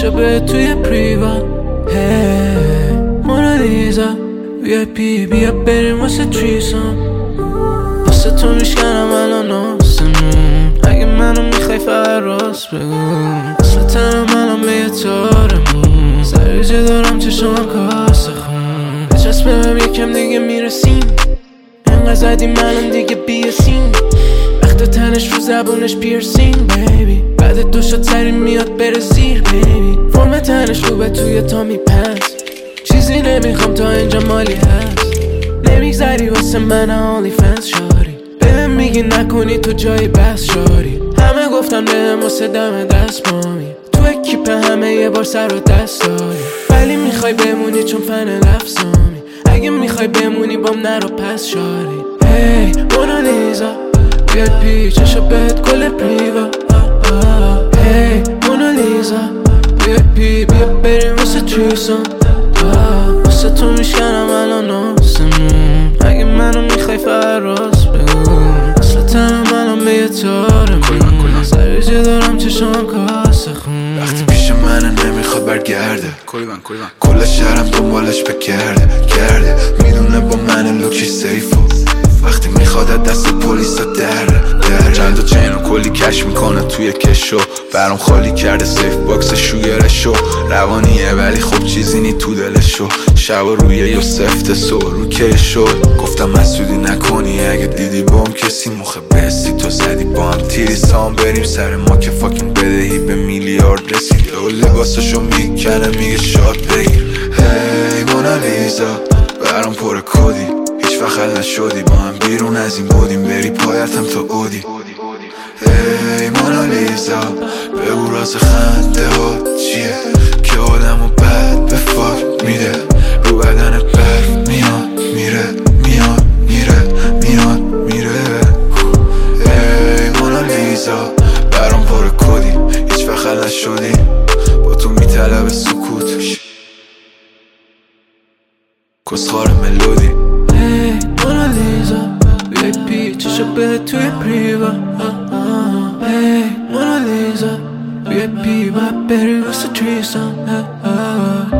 چشا به توی پریوا. هی مونالیزا VIP بیا بریم واسه تریسام. واسه تو میشکنم الان آسمون. اگه منو میخوای فقط راست بگو. اصلا تنم الان به یه تارمون. سریجه دارم چشمم کاسه خون. بچسب بهم یکم دیگه میرسیم. انقدر زدیم الان دیگه بیاسیم. وقت تنش رو زبونش پیرسینگ بیبی. بعد دو شات سری میاد بره زیر بیبی. فرم تنش رو به توی تا میپس. چیزی نمیخوام تا اینجا مالی هست. نمیگذری واسه من اونلی فنس شاری. بهم میگی نکنی تو جای بس شاری. همه گفتن بهم واسه دم دست مامی. تو اکیپ همه یه بار سر و دست داری. ولی میخوای بمونی چون فن لفظامی. اگه میخوای بمونی بام نرو پس شاری. هی مونالیزا VIP چشا بهت گل پریوا. هی مونالیزا VIP بیا بریم واسه تریسام. واسه تو میشکنم الان آسمون. اگه منو میخوای فقط راست بگو. اصلا تنم الان به یه تارمون. سریجه دارم چشم کاسه خون. وقتی پیش منه نمیخواد برگرده. کل شهرم دنبالش بگرده. میدونه با من لوکی سیفو. وقتی میخواد دست پلیسا دره. چند تا چین رو کلی کش میکنه توی کشو. برام خالی کرده سیف باکس شوگرشو. روانیه ولی خب چیزی نی تو دلشو. شب روی یا سفت سو رو کشو. گفتم مسئولی نکنی اگه دیدی بام کسی مخه بستی. تو زدی با هم تیری سام بریم سر ما که فاکین بدهی به میلیارد رسید. و لباسشو میکنه میگه شاد بگیر. هی مونالیزا برام پر کدی. هیچ وقت حل نشدی با هم بیرون از این بودیم. بری پایتم تا اودی. هی مونالیزا بگو راز خنده ها چیه که آدمو بد به فاک میده. رو بدنت برف میاد میره میاد میره میاد میره. هی مونالیزا برام پر کدی. هیچ وقت حل نشدی با تو میطلب سکوت. کسخار ملودی. هی مونالیزا VIP چشا بهت توی پریوا. هی مونالیزا VIP باید بری واسه تریسام.